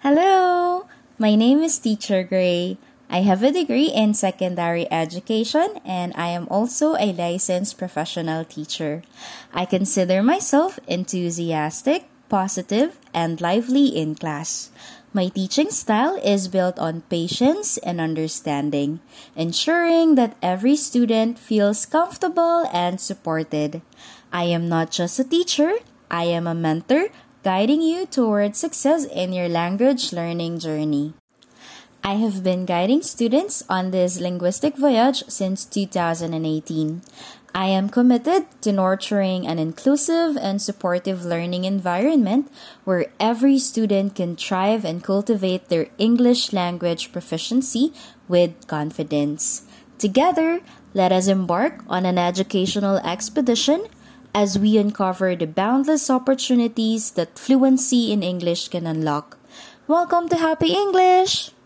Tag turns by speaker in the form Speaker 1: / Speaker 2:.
Speaker 1: Hello, my name is Teacher Gray. I have a degree in secondary education and I am also a licensed professional teacher. I consider myself enthusiastic, positive, and lively in class. My teaching style is built on patience and understanding, ensuring that every student feels comfortable and supported. I am not just a teacher, I am a mentor guiding you towards success in your language learning journey. I have been guiding students on this linguistic voyage since 2018. I am committed to nurturing an inclusive and supportive learning environment where every student can thrive and cultivate their English language proficiency with confidence. Together, let us embark on an educational expedition as we uncover the boundless opportunities that fluency in English can unlock. Welcome to Happy English!